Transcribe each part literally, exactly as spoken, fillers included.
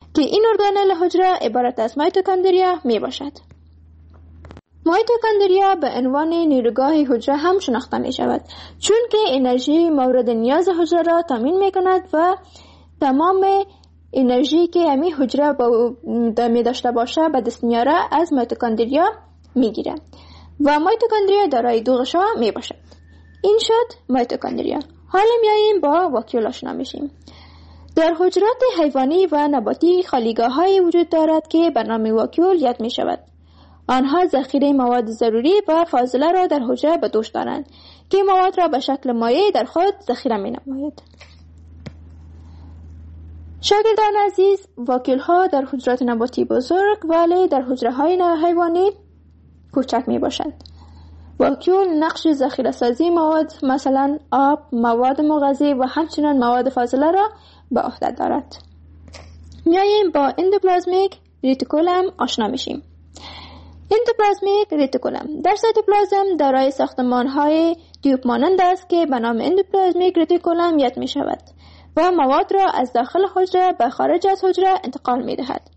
که این ارگانل حجره عبارت از میتوکندریا می باشد. میتوکندریا به عنوان نیروگاه حجره هم شناخته می شود، چون که انرژی مورد نیاز حجره را تامین می کند و تمام انرژی که همی حجره می داشته باشه به دست میاره از میتوکندریا می گیره و میتوکندریا دارای دو غشا می باشد. این شد میتوکندریا. حالا میاییم با واکیول آشنا میشیم. در حجرات حیوانی و نباتی خالیگاه های وجود دارد که به نام واکیول یاد می شود. آنها ذخیره مواد ضروری و فاضله را در حجره به دوش دارند که مواد را به شکل مایع در خود ذخیره می نماید. شاگردان عزیز، واکیول ها در حجرات نباتی بزرگ ولی در حجره های حیوانی کوچک می باشد. واکیول نقش ذخیره سازی مواد مثلا آب، مواد مغذی و همچنین مواد فاضله را به عهده دارد. میاییم با اندوپلازمیک ریتیکولم آشنا میشیم. اندوپلازمیک ریتیکولم در سایتوپلازم دارای ساختمان های تیوب مانند است که به نام اندوپلازمیک ریتیکولم یاد می شود و مواد را از داخل حجره به خارج از حجره انتقال می دهد.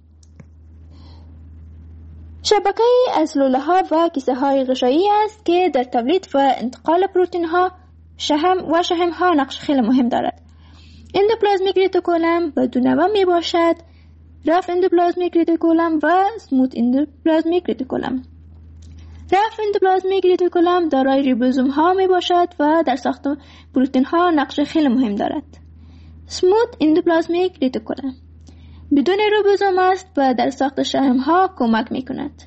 شبکه از لوله ها و کیسه های غشایی است که در تولید و انتقال پروتئین ها شحم و شحم ها نقش خیلی مهم دارد. اندوپلازمیک ریتیکولم به دو نوع می باشد: رف اندوپلازمیک ریتیکولم و سموت اندوپلازمیک ریتیکولم. رف اندوپلازمیک ریتیکولم دارای ریبوزوم ها می باشد و در ساخت پروتئین ها نقش خیلی مهم دارد. سموت اندوپلازمیک ریتیکولم بدون ریبوزوم است و در ساخت شحم ها کمک می کند.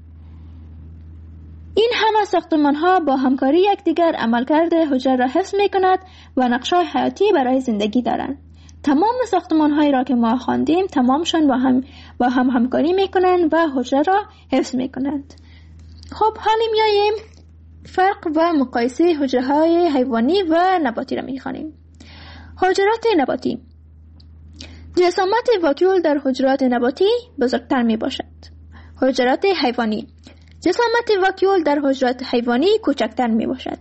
این همه ساختمان ها با همکاری یکدیگر عملکرد حجره را حفظ می کند و نقش‌های حیاتی برای زندگی دارند. تمام ساختمان هایی را که ما خواندیم تمامشان با هم با هم همکاری می کنند و حجره را حفظ می کنند. خب حالا میاییم فرق و مقایسه حجره های حیوانی و نباتی را می خوانیم. حجرات نباتی. جسامت واکیول در حجرات نباتی بزرگتر می باشد. حجرات حیوانی. جسامت واکیول در حجرات حیوانی کوچکتر می باشد.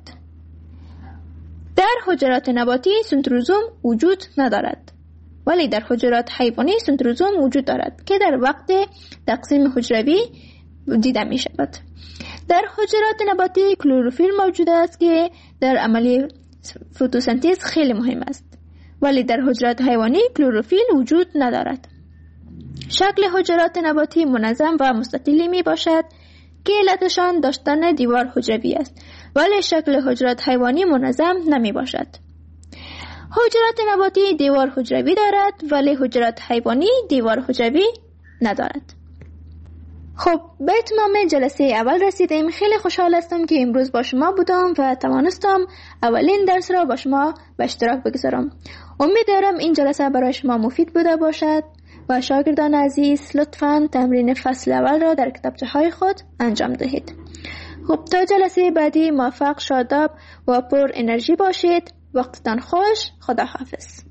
در حجرات نباتی سنتروزوم وجود ندارد، ولی در حجرات حیوانی سنتروزوم وجود دارد که در وقت تقسیم حجروی دیده می شود. در حجرات نباتی کلروفیل موجود است که در عملیه فتوسنتز خیلی مهم است، ولی در حجرات حیوانی کلروفیل وجود ندارد. شکل حجرات نباتی منظم و مستطیلی می باشد که علتشان داشتن دیوار حجروی است، ولی شکل حجرات حیوانی منظم نمی باشد. حجرات نباتی دیوار حجروی دارد ولی حجرات حیوانی دیوار حجروی ندارد. خب به اتمام جلسه اول رسیدیم. خیلی خوشحال هستم که امروز با شما بودم و توانستم اولین درس را با شما به اشتراک بگذارم. امیدوارم این جلسه برای شما مفید بوده باشد و شاگردان عزیز لطفاً تمرین فصل اول را در کتابچه های خود انجام دهید. خب تا جلسه بعدی موفق، شاداب و پر انرژی باشید. وقتتان خوش. خدا حافظ.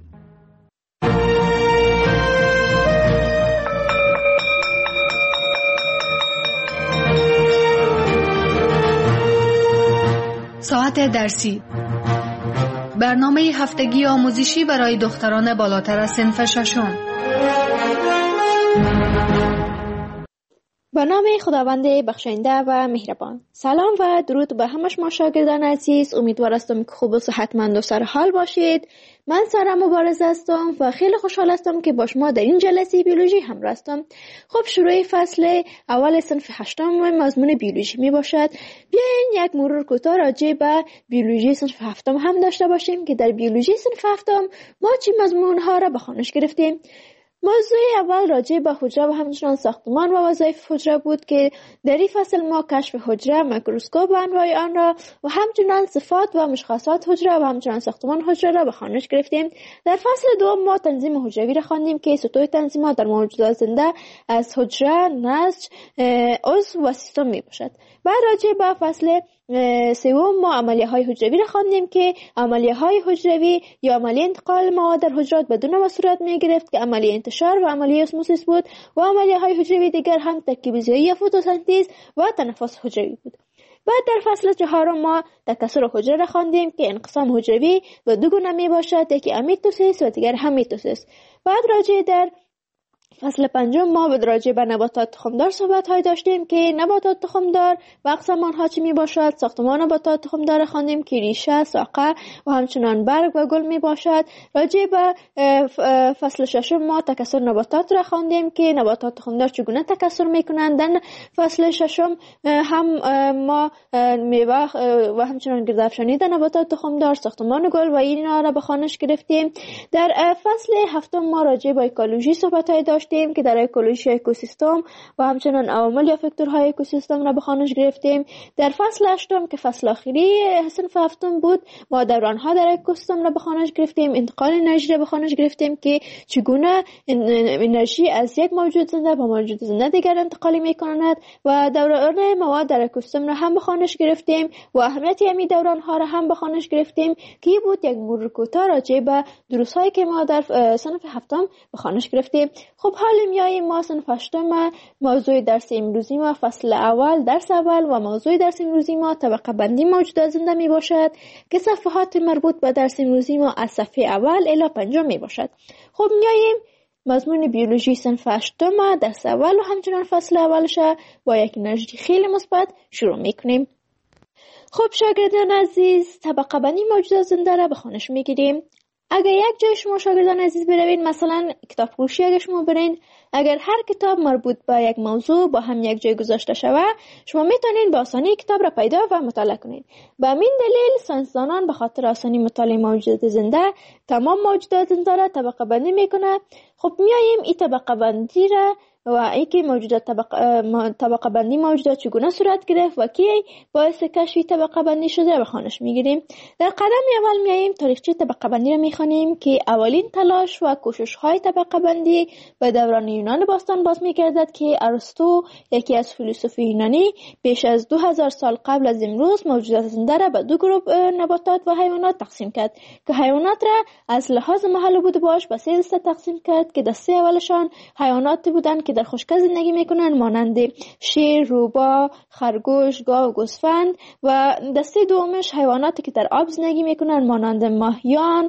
ساعت درسی، برنامه هفتگی آموزشی برای دختران بالاتر از صنف ششم. به نام خداوند بخشاینده و مهربان. سلام و درود به همه شما شاگردان عزیز. امیدوار هستم که خوب و صحتمند و سرحال باشید. من سارا مبارز هستم و خیلی خوشحال هستم که با شما در این جلسه بیولوژی همراه هستم. خب شروع فصل اول صنف هشتم مضمون بیولوژی می باشد. بیاین یک مرور کوتاه راجع به بیولوژی صنف هفتم هم داشته باشیم که در بیولوژی صنف هفتم ما چه مضمون ها را به خوانش گرفتیم. موضوع اول راجع به حجره و همچنان ساختمان و وظایف حجره بود که در این فصل ما کشف حجره، میکروسکوپ و انواع آن را و همچنان صفات و مشخصات حجره و همچنان ساختمان حجره را به خوانش گرفتیم. در فصل دوم ما تنظیم حجروی را خواندیم که سطوح تنظیمات در موجودات زنده از حجره، نسج، عضو و سیستم می باشد. بعد راجع به فصل سوم ما عملیه های حجروی را خواندیم که عملیه های حجروی یا عملیه انتقال مواد در حجرات به دو نوع صورت می گرفت که عملیه انتشار و عملیه اسموسیس بود و عملیه های حجروی دیگر هم ترکیب ضیایی یا فتوسنتز و تنفس حجروی بود. بعد در فصل چهارم ما تکثر حجره را خواندیم که انقسام حجروی به دو گونه می باشد، یکی امیتوسیس و دیگر هم میتوسیس. بعد راجع در فصل پنجم ما به راجع به نباتات تخمدار صحبت های داشتیم که نباتات تخمدار و اقسام آنها چی می باشد. ساختمان نباتات تخمدار خواندیم که ریشه، ساقه و همچنان برگ و گل می باشد. راجع به فصل ششم ما تکثر نباتات را خواندیم که نباتات تخمدار چگونه تکثر می کنند. در فصل ششم هم ما میوه و همچنان گردافشانی در نباتات تخمدار، ساختمان گل و اینا را به خوانش گرفتیم. در فصل هفتم ما راجع به اکولوژی صحبت های داشتیم که در اکولوژی اکوسیستم و همچنان عوامل یا فاکتورهای اکوسیستم را به خوانش گرفتیم. در فصل هشتم که فصل آخری صنف هفتم بود ما دورانها در اکوسیستم را به خوانش گرفتیم، انتقال انرژی را به خوانش گرفتیم که چگونه انرژی از یک موجود زنده به موجود زنده دیگر انتقال می‌کند و دوران مواد در اکوسیستم را هم به خوانش گرفتیم و اهمیت همین دورانها را هم به خوانش گرفتیم که بود یک مرور کوتاه راجع به دروس‌هایی که ما در صنف هفتم به خوانش گرفتیم. خب حالا میاییم ما صنف هشتم موضوع درس امروزی ما فصل اول درس اول و موضوع درس امروزی ما طبقه بندی موجودات زنده می باشد که صفحات مربوط به درس امروزی ما از صفحه اول الی پنجم می باشد. خب میاییم مضمون بیولوژی صنف هشتم درس اول و همچنان فصل اولش با یک انرژی خیلی مثبت شروع میکنیم. خب شاگردان عزیز، طبقه بندی موجودات زنده را به خوانش میگیریم. اگر یک جای شما شاگردان عزیز بروین، مثلا کتاب فروشی اگر شما برین، اگر هر کتاب مربوط به یک موضوع با هم یک جای گذاشته شوه، شما میتونین به آسانی کتاب را پیدا و مطالعه کنین. به همین دلیل ساینسدانان به خاطر آسانی مطالعه موجودات زنده تمام موجودات زنده را طبقه بندی میکنه. خب میاییم این طبقه بندی را و اینکه موجودات طبقه, طبقه بندی موجودات چگونه صورت گرفت و کی باعث کشف طبقه بندی شده به خوانش میگیریم. در قدم اول میاییم تاریخچه طبقه بندی را میخوانیم که اولین تلاش و کوشش های طبقه بندی به دوران یونان باستان باز میگردد که ارسطو، یکی از فیلسوفان یونانی، بیش از دو هزار سال قبل از امروز موجودات زنده را به دو گروه نباتات و حیوانات تقسیم کرد که حیوانات را از لحاظ محل بود باش به سه دسته تقسیم کرد که دسته اولشان حیوانات بودند که در خشکی زندگی میکنن مانند شیر، روباه، خرگوش، گاو، گوسفند و دسته دومش حیواناتی که در آب زندگی میکنن مانند ماهیان،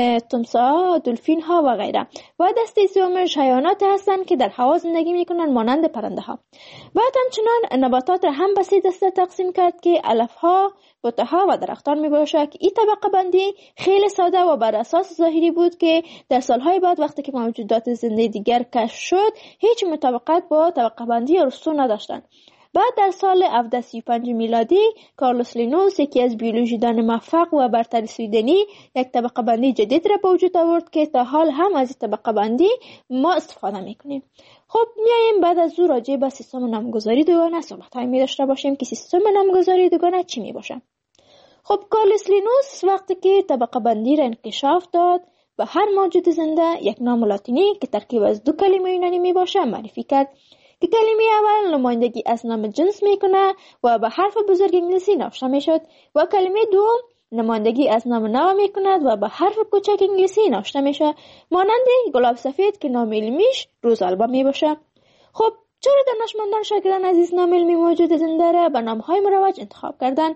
تمساح، دلفین ها و غیره و دسته سومش حیواناتی هستند که در هوا زندگی میکنن مانند پرنده ها. بعد همچنان نباتات را هم به سه دسته تقسیم کرد که علف ها، بوته ها و درختان می باشد که این طبقه بندی خیلی ساده و بر اساس ظاهری بود که در سالهای بعد وقتی که موجودات زنده دیگر کشف شد هیچ مطابقت با طبقه بندی ارسطو نداشتند. بعد در سال هفتصد و سی و پنج میلادی کارلوس لینوس، یکی از بیولوژیدان موفق و برتر سویدنی، یک طبقه بندی جدید را به وجود آورد که تا حال هم از این طبقه بندی ما استفاده میکنیم. خب میایم بعد از او راجع به سیستم نامگذاری دوگانه صحبت های می داشته باشیم که سیستم نامگذاری دوگانه چی می باشه. خب کارلوس لینوس وقتی که طبقه بندی را انکشاف داد و هر موجود زنده یک نام لاتینی که ترکیب از دو کلمه یونانی می باشه معرفی کرد که کلمه اول نمایندگی از نام جنس میکنه و به حرف بزرگ انگلیسی نوشته میشد و کلمه دوم نمایندگی از نام نو میکند و به حرف کوچک انگلیسی نوشته میشه مانند گلاب سفید که نام علمیش روزالبا می باشه. خب چرا دانشمندان شاگردان عزیز نام علمی موجود زنده را به نامهای مروج انتخاب کردن؟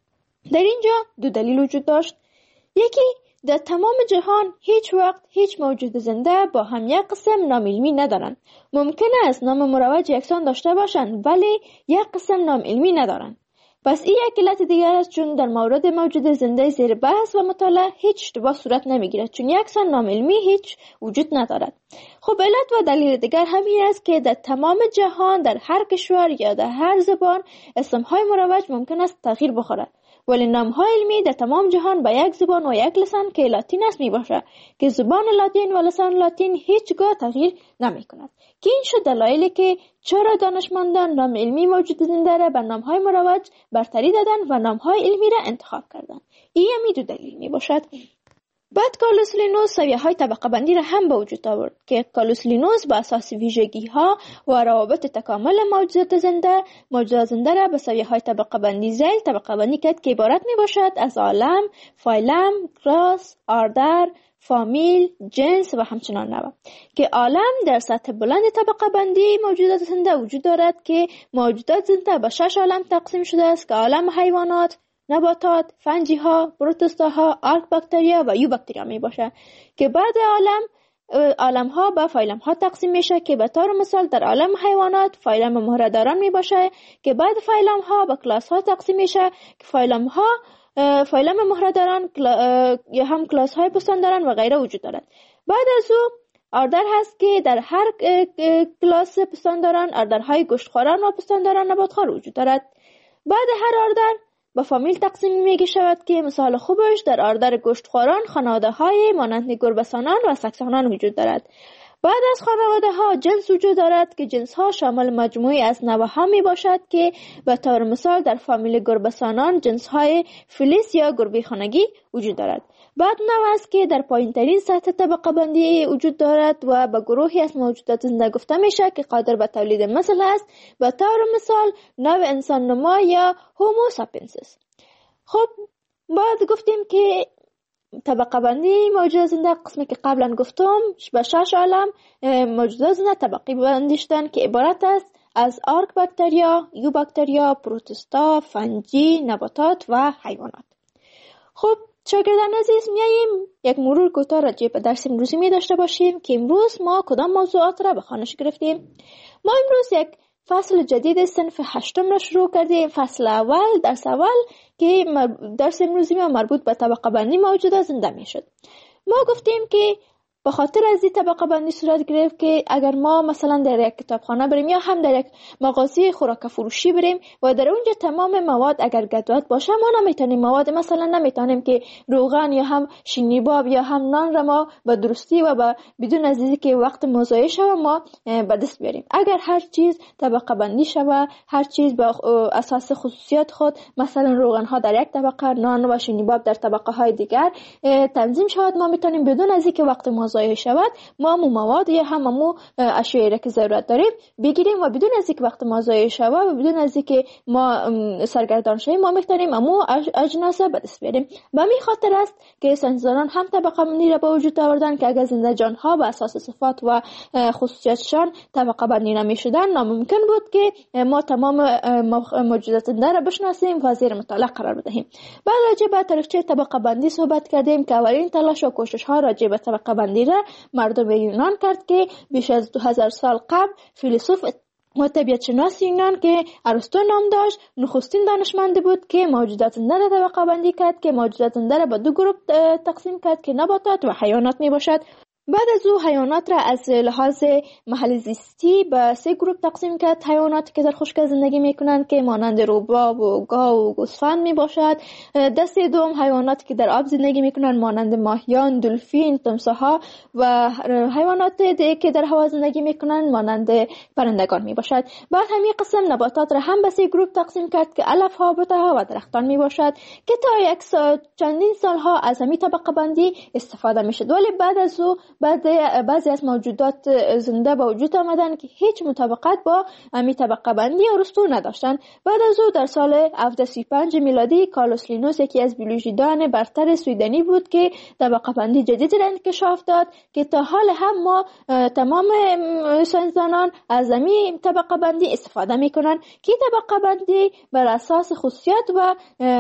در اینجا دو دلیل وجود داشت. یکی، در تمام جهان هیچ وقت هیچ موجود زنده با هم یک قسم نام علمی ندارند. ممکنه از نام مروج یکسان داشته باشند ولی یک قسم نام علمی ندارند. پس این یک علت دیگر است، چون در مورد موجود زنده زیر بحث و مطالعه هیچ اشتباه صورت نمیگیرد، چون یکسان نام علمی هیچ وجود ندارد. خب علت و دلیل دیگر همین است که در تمام جهان در هر کشور یا در هر زبان اسمهای مروج ممکن است تغییر بخورد، ولی نام‌های علمی در تمام جهان با یک زبان و یک لسان که لاتین است می باشد که زبان لاتین و لسان لاتین هیچگاه تغییر نمی کند. که این شد دلایلی که چرا دانشمندان نام علمی موجود زنده را به نام‌های مروج برتری دادن و نام‌های علمی را انتخاب کردند. این همی دو دلیل می باشد. بعد کارلوس لینوس سویه‌های طبقه بندی را هم به وجود آورد که کارلوس لینوس به اساس ویژگی‌ها و روابط تکامل موجودات زنده موجودات زنده را به سویه‌های طبقه بندی ذیل طبقه بندی کرد که عبارت می باشد از عالم، فایلم، کلاس، آردر، فامیل، جنس و همچنان نوع. که عالم در سطح بلند طبقه بندی موجودات زنده وجود دارد که موجودات زنده به شش عالم تقسیم شده است که عالم حیوانات، نباتات، فنجی ها، پروتوزوا ها، آرک باکتریا و یو باکتریا می باشه که بعد عالم عالم ها به فایلم ها تقسیم میشه که به طور مثال در عالم حیوانات فایلم مهره‌داران می باشه که بعد فایلم ها به کلاس ها تقسیم میشه که فایلم ها فایلم مهره‌داران یا هم کلاس های پستانداران و غیره وجود دارد. بعد از او آردر هست که در هر کلاس پستانداران آردرهای گوشتخواران و پستانداران نباتخوار وجود دارد. بعد هر آردر به فامیل تقسیم میگه شود که مثال خوبش در آردر گوشتخواران خانواده های مانند گربه‌سانان و سگسانان وجود دارد. بعد از خانواده ها جنس وجود دارد که جنس ها شامل مجموعی از نوع ها می باشد که به طور مثال در فامیل گربه‌سانان جنس های فلیس یا گربه خانگی وجود دارد. بعد نوع است که در پایین ترین سطح طبقه بندی وجود دارد و به گروهی از موجودات زنده گفته میشه که قادر به تولید مثل است. به طور مثال نوع انسان نما یا هومو ساپینسیس. خب بعد گفتیم که طبقه بندی موجودات زنده قسمی که قبلا گفتم به شش عالم موجودات زنده طبقه بندی شدن که عبارت است از آرک باکتریا، یو باکتریا، پروتوستا، فنجی، نباتات و حیوانات. خب شاگردان عزیز، میاییم یک مرور کوتاه راجع به درس امروزی می داشته باشیم که امروز ما کدام موضوعات را به خوانش گرفتیم. ما امروز یک فصل جدید صنف هشتم را شروع کردیم. فصل اول، درس اول که درس امروزی ما مربوط به طبقه بندی موجودات زنده می شد. ما گفتیم که به خاطر از این طبقه بندی صورت گرفت که اگر ما مثلا در یک کتابخانه بریم یا هم در یک مغازه خوراک فروشی بریم و در اونجا تمام مواد اگر گدوت باشه، ما نمیتونیم مواد مثلا نمیتونیم که روغن یا هم شینیباب یا هم نان را ما به درستی و به بدون از اینکه که وقت مضایع شوه ما به دست بیاریم. اگر هر چیز طبقه بندی شوه، هر چیز به اساس خصوصیات خود، مثلا روغن ها در یک طبقه، نان و شینیباب در طبقه های دیگر تنظیم شود، ما میتونیم بدون از اینکه وقت ضایع شود ما مو مواد یا هم مو اشیایی را که ضرورت داریم بگیریم و بدون از اینکه وقت ما ضایع شود و بدون از اینکه ما سرگردان شویم ما میتونیم مو اجناس به دست بیاریم. به همین خاطر است که ساینسدانان هم طبقه بندی را به وجود آوردن که اگر زنده جان ها به اساس صفات و خصوصیاتشان طبقه بندی نمیشدن، ناممکن بود که ما تمام موجودات زنده را بشناسیم و زیر مطالعه قرار بدهیم. بعد راجع به تاریخچه طبقه بندی صحبت کردیم که اولین تلاش و کوشش ها راجع به طبقه بندی را مردم یونان کرد که بیش از دو هزار سال قبل فیلسوف و طبیعت شناس یونان که ارسطو نام داشت نخستین دانشمند بود که موجودات زنده را طبقه بندی کرد که موجودات زنده را به دو گروه تقسیم کرد که نباتات و حیوانات می باشد. بعد از او حیوانات را از لحاظ محل زیستی به سه گروه تقسیم کرد. حیواناتی که در خشکی زندگی میکنند که مانند روباب و گاو و گوسفند می باشد. دسته دوم حیواناتی که در آب زندگی میکنند مانند ماهیان، دلفین، تمساح‌ها و حیوانات دیگه که در هوا زندگی میکنند مانند پرندگان می باشد. بعد همین قسم نباتات را هم به سه گروه تقسیم کرد که علف ها، بوته ها و درختان می باشد که تا یک سال چندین سالها از همین طبقه بندی استفاده میشد. ولی بعد از او بعضی از موجودات زنده به وجود آمدن که هیچ مطابقت با همین طبقه بندی ارسطو نداشتن. بعد از او در سال هفتصد و سی و پنج میلادی کارلوس لینوس یکی از بیولوژیدان برتر سویدنی بود که طبقه بندی جدید را انکشاف داد که تا حال هم ما تمام ساینسدانان از همین طبقه بندی استفاده میکنن که طبقه بندی بر اساس خصوصیات و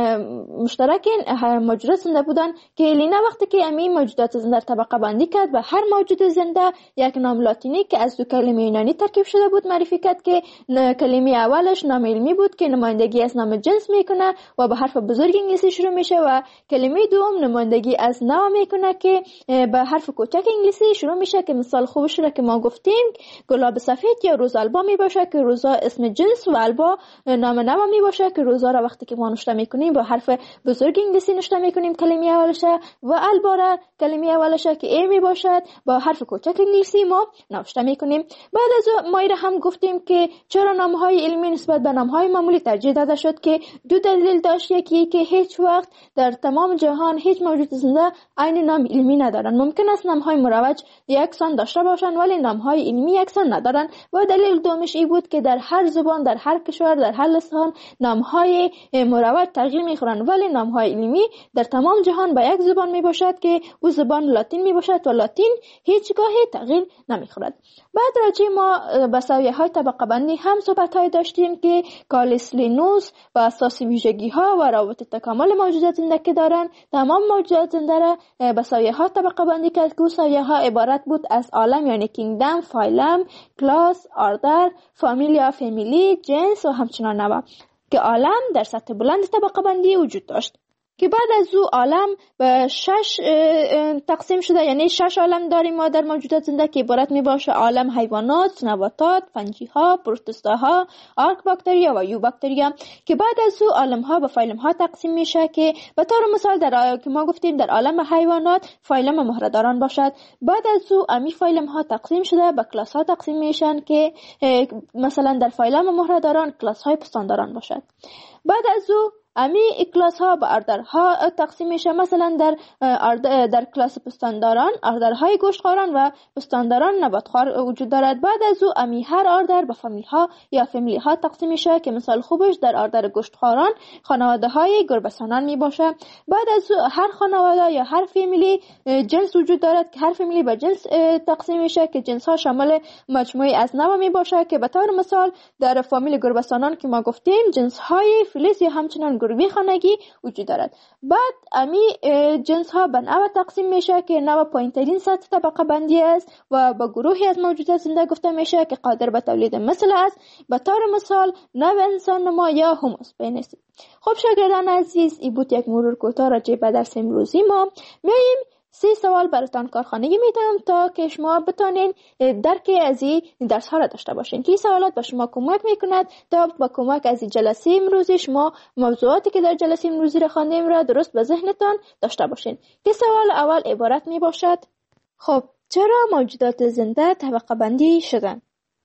مشترک موجودات زنده بودن که لینا وقتی که همین موجودات زنده طبقه بندی کرد و هر موجود زنده یک نام لاتینی که از دو کلمه یونانی ترکیب شده بود معرفی کرد که کلمه اولش نام علمی بود که نمایندگی از نام جنس میکنه و به حرف بزرگ انگلیسی شروع میشه و کلمه دوم نمایندگی از نوع میکنه که به حرف کوچک انگلیسی شروع میشه که مثال خوبش را که ما گفتیم گلاب سفید یا روز البا میباشه که روزا اسم جنس و البا نام نوع میباشه که روزا را وقتی که ما نوشته میکنیم با حرف بزرگ انگلیسی نوشته میکنیم کلمه اولشه و البا را کلمه اولشه که ای میباشد با حرف کوچک انگلیسی ما نوشته میکنیم. بعد از ما را هم گفتیم که چرا نامهای علمی نسبت به نامهای معمولی ترجیح داده شد که دو دلیل داشت. یکی که هیچ وقت در تمام جهان هیچ موجود زنده عین نام علمی ندارن. ممکن است نامهای مروج یکسان داشته باشند ولی نامهای علمی یکسان ندارن. و دلیل دومش این بود که در هر زبان، در هر کشور، در هر لسان نامهای مروج تغییر میخورن ولی نامهای علمی در تمام جهان به یک زبان میباشد که او زبان لاتین میباشد و لاتین این هیچگاهی تغییر نمیخورد. بعد راجع ما به سویه‌های طبقه بندی هم صحبت‌های داشتیم که کالسلینوس و اساس ویژگی‌ها و روابط تکامل موجودات زنده که دارن، تمام موجودات زنده را به سویه‌ها طبقه بندی کرد که سویه‌ها عبارت بود از عالم یعنی کینگدم، فایلم، کلاس، آردر، فامیلیا، فامیلی، جنس و همچنان نوع که عالم در سطح بلند طبقه بندی وجود داشت که بعد از او عالم به شش تقسیم شده، یعنی شش عالم داریم ما در موجودات زنده که عبارت می باشه عالم حیوانات، نباتات، فنجی‌ها، پروتوستاها، آرک باکتریا و یو باکتریا که بعد از او عالم ها به فایلم ها تقسیم میشه که به طور مثال در که ما گفتیم در عالم حیوانات فایلم مهره‌داران باشد. بعد از او امی فایلم ها تقسیم شده به کلاس ها تقسیم میشن که مثلا در فایلم مهره‌داران کلاس های پستانداران باشد. بعد از او امی کلاس ها به اردرها تقسیم میشه، مثلا در در کلاس پستانداران اردرهای گوشتخواران و پستانداران نباتخوار وجود دارد. بعد از او امی هر اردر به فامیل ها یا فامیلی ها تقسیم میشه که مثال خوبش در اردر گوشتخواران خانواده های گربه‌سانان می باشه. بعد از او هر خانواده یا هر فامیلی جنس وجود دارد که هر فامیلی به جنس تقسیم میشه که جنس ها شامل مجموعه از نوع می باشه که به طور مثال در فامیل گربه‌سانان که ما گفتیم جنس های فلیس یا همچنان گربه خانگی وجود دارد. بعد امی جنس ها به نوع تقسیم میشه که نوع پایین‌ترین سطح طبقه بندی است و به گروهی از موجودات زنده گفته میشه که قادر به تولید مثل است، به طور مثال نوع انسان نما یا هومو ساپینس. خب شاگردان عزیز، این بود یک مرور کوتاه راجع به درس امروزی ما. میایم سه سوال براتان کارخانگی میدم تا که شما بتانین درک از این درس ها را داشته باشین که این سوالات به شما کمک میکند تا با کمک از این جلسه امروزی شما موضوعاتی که در جلسه امروزی را خواندیم را درست به ذهنتان داشته باشین. که سوال اول عبارت می باشد: خب چرا موجودات زنده طبقه بندی شدن؟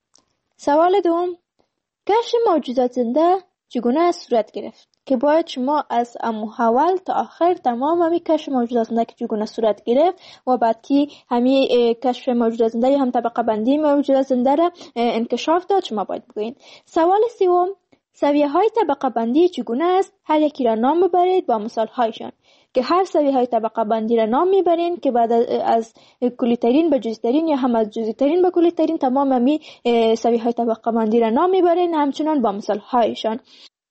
سوال دوم: کشف موجودات زنده چگونه صورت گرفت؟ که باید شما از اول تا آخر تمام همی کشف موجودات زنده که چگونه صورت گرفت و بعد که همی کشف موجودات زنده یا هم طبقه بندی موجودات زنده را انکشاف داد شما باید بگویید. سوال سوم: سویه های طبقه بندی چگونه است؟ هر یکی را نام ببرید با مثال هایشان که هر سویه های طبقه بندی را نام میبرین که بعد از کلی ترین به جزئی ترین یا هم از جزئی ترین به کلی ترین تمام همی سویه های طبقه بندی را نام میبرین همچنان با مثال هایشان.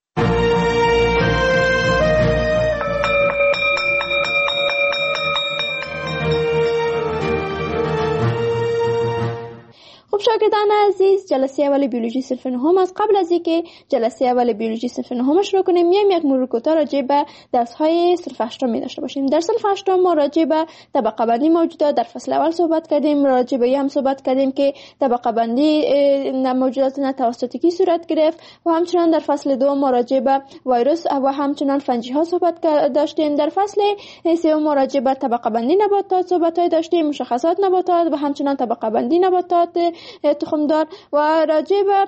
خب شاگردان عزیز، جلسه اول بیولوژی صنف نهم از قبل از اینکه جلسه اول بیولوژی صنف نهم شروع کنیم میایم یک مرور کوتاه راجع به درس های صنف هشتم می داشته باشیم. در صنف هشتم ما راجع به طبقه بندی موجودات در فصل اول صحبت کردیم، راجع به هم صحبت کردیم که طبقه بندی موجودات نه توسط کی صورت گرفت و همچنان در فصل دو ما راجع به ویروس و همچنان فنجی ها صحبت داشتیم. در فصل سوم ما راجع به طبقه بندی نباتات صحبت داشتیم، مشخصات نباتات و همچنان طبقه بندی نباتات تخمدار و راجع به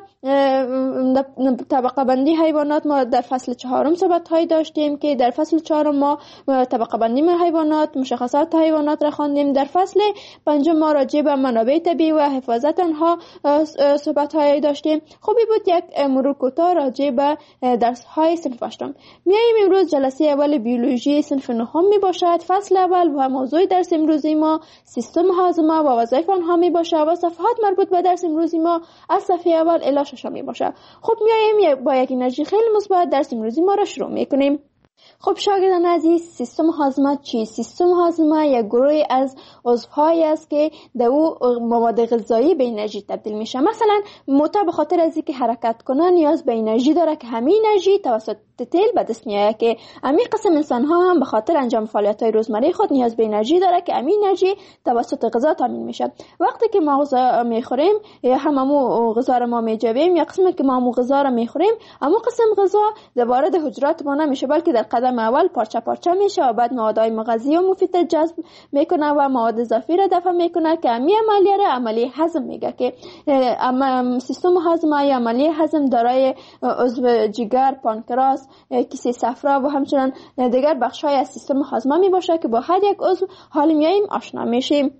طبقه بندی حیوانات ما در فصل چهارم صحبت های داشتیم که در فصل چهارم ما طبقه بندی حیوانات، مشخصات حیوانات را خواندیم. در فصل پنجم ما راجع به منابع طبیعی و حفاظت آنها صحبت های داشتیم. خوبی بود یک مرور کوتاه راجع به درس های صنف هشتم. میایم امروز جلسه اول بیولوژی صنف نهم می باشد. فصل اول و موضوع درس امروزی ما سیستم هاضمه و وظایف آنها می باشد و صفحات مربوط به درس امروزی ما از صفحه اول الی ششم می باشه. خب میایم با یک انرژی خیلی مثبت درس امروزی ما را شروع میکنیم. خب شاگردان عزیز، سیستم هاضمه چیست؟ سیستم هاضمه یک گروه از عضوهایی است که در او مواد غذایی به انرژی تبدیل میشه. مثلا موتور به خاطر از اینکه حرکت کنه نیاز به انرژی داره که همین انرژی توسط تیل به دست میاد که همین قسم انسان ها هم به خاطر انجام فعالیت های روزمره خود نیاز به انرژی داره که همین انرژی توسط غذا تامین میشه. وقتی که ما غذا میخوریم یا هممو غذا را ما میجویم یا قسمی که ما همو غذا را میخوریم همو قسم غذا وارد حجرات ما نمیشه بلکه در قدم اول پارچه پارچه میشه و بعد مواد های مغذی و مفید جذب میکنه و مواد اضافی را دفع میکنه که همین عملیه را عملیه هضم میگه که سیستم هاضمه یا عملیه هضم دارای عضو جگر، پانکراس، کیسه صفرا و همچنان دیگر بخش‌های از سیستم هاضمه می باشه که با هر یک عضو حال میایم آشنا میشیم.